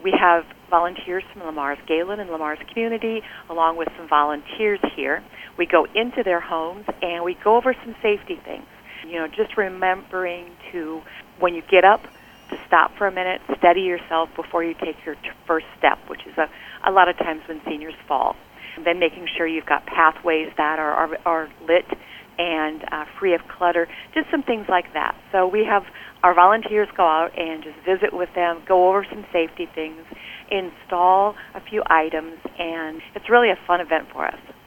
We have volunteers from Lamar's Galen and Lamar's community, along with some volunteers here. We go into their homes and we go over some safety things. Just remembering to, when you get up, to stop for a minute, steady yourself before you take your first step, which is a lot of times when seniors fall. And then making sure you've got pathways that are lit and free of clutter, just some things like that. So we have our volunteers go out and just visit with them, go over some safety things, install a few items, and it's really a fun event for us.